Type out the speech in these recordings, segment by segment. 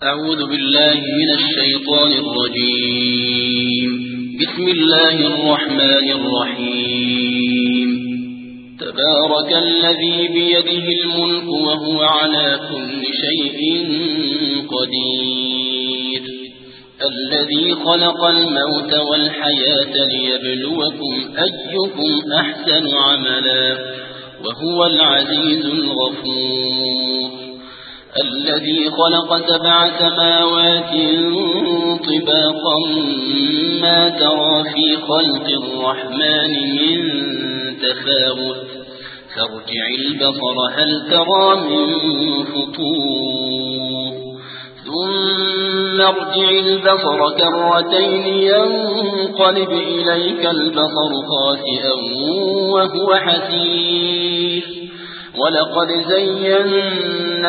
أعوذ بالله من الشيطان الرجيم. بسم الله الرحمن الرحيم. تبارك الذي بيده الملك وهو على كل شيء قدير. الذي خلق الموت والحياة ليبلوكم أيكم أحسن عملا وهو العزيز الغفور. الذي خلق 7 سماوات طباقا ما ترى في خلق الرحمن من تفاوت فارجع البصر هل ترى من فطور ثم ارجع البصر كرتين ينقلب إليك البصر خاسئا وهو حسير. ولقد زينا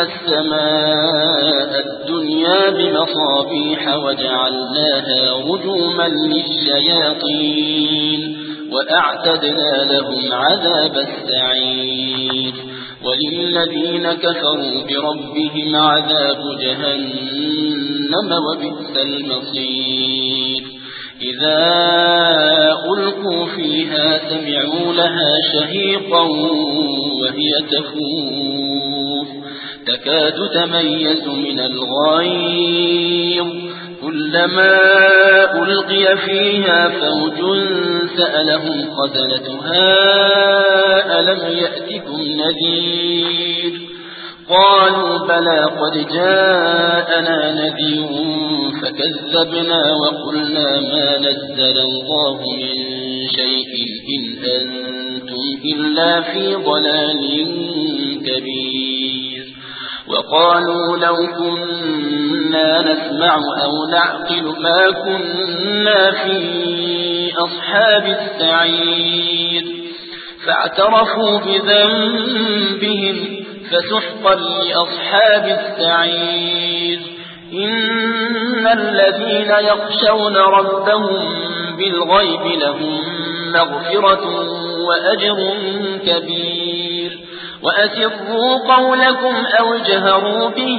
السماء الدنيا بمصابيح وجعلناها رجوما للشياطين وأعتدنا لهم عذاب السعير. وللذين كفروا بربهم عذاب جهنم وبئس المصير. إذا ألقوا فيها سمعوا لها شهيقا وهي تفور تكاد تميز من الغيظ كلما ألقي فيها فوج سألهم خزنتها ألم يأتكم نذير قالوا بلى قد جاءنا نذير فكذبنا وقلنا ما نزل الله من شيء إن أنتم إلا في ضلال كبير. وقالوا لو كنا نسمع أو نعقل ما كنا في أصحاب السعير فاعترفوا بذنبهم فسحقا لأصحاب السعير. إن الذين يخشون ربهم بالغيب لهم مغفرة وأجر كبير. وأسروا قولكم أو جهروا به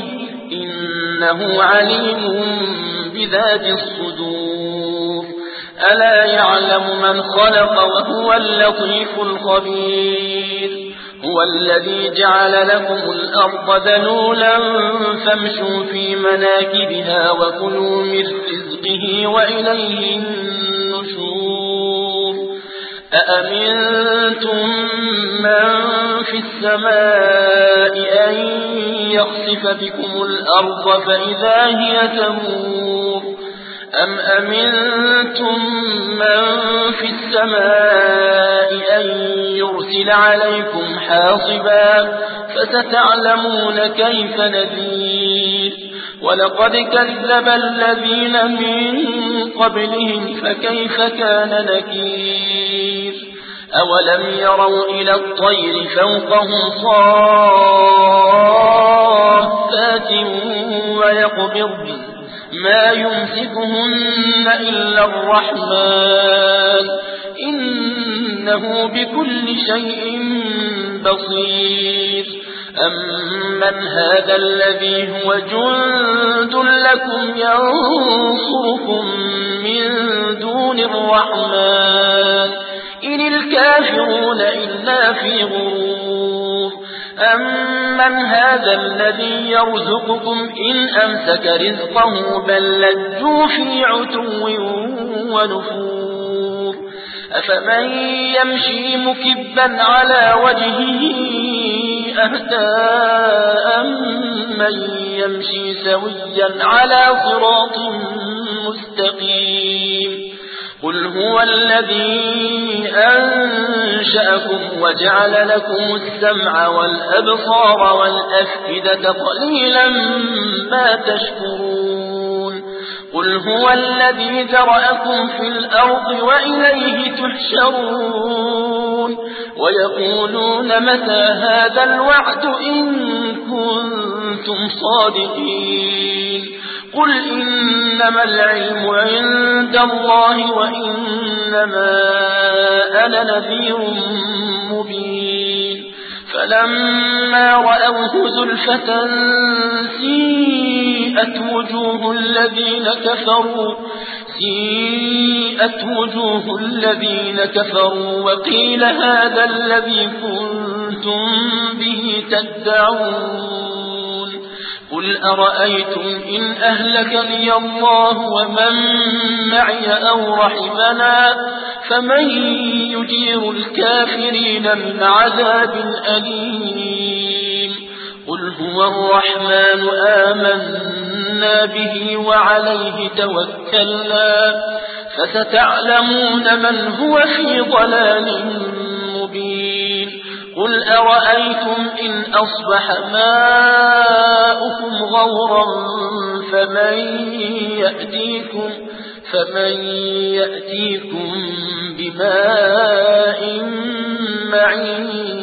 إنه عليم بذات الصدور. ألا يعلم من خلق وهو اللطيف الخبير. هو الذي جعل لكم الأرض ذلولا فامشوا في مناكبها وكلوا من رزقه وإليه النشور. أأمنتم من في السماء أن يخسف بكم الأرض فإذا هي تمور أم أمنتم من في السماء أن يرسل عليكم حاصبا فستعلمون كيف نذير. ولقد كذب الذين من قبلهم فكيف كان نكير. أولم يروا إلى الطير فوقهم صافات ويقبضن ما يمسكهن إلا الرحمن إنه بكل شيء بصير. أمن هذا الذي هو جند لكم ينصركم من دون الرحمن إن الكافرون إلا في غرور. أمن هذا الذي يرزقكم إن أمسك رزقه بل لجوا في عتو ونفور. أفمن يمشي مكبا على وجهه أهدى أمن يمشي سويا على صراط مستقيم. قل هو الذي أنشأكم وجعل لكم السمع والأبصار والأفئدة قليلا ما تشكرون. قل هو الذي ذرأكم في الأرض وإليه تحشرون. ويقولون متى هذا الوعد إن كنتم صادقين. قل إنما العلم عند الله وإنما أنا نذير مبين. فلما رأوه زلفة سيئت سيئت وجوه الذين كفروا وقيل هذا الذي كنتم به تدعون قل أرأيتم إن أهلكني الله ومن معي أو رحمنا فمن يجير الكافرين من عذاب أليم قل هو الرحمن آمنا به وعليه توكلنا فستعلمون من هو في ضلال مبين قل أرأيتم إن أصبح ماؤكم غورا فمن يأتيكم بماء معين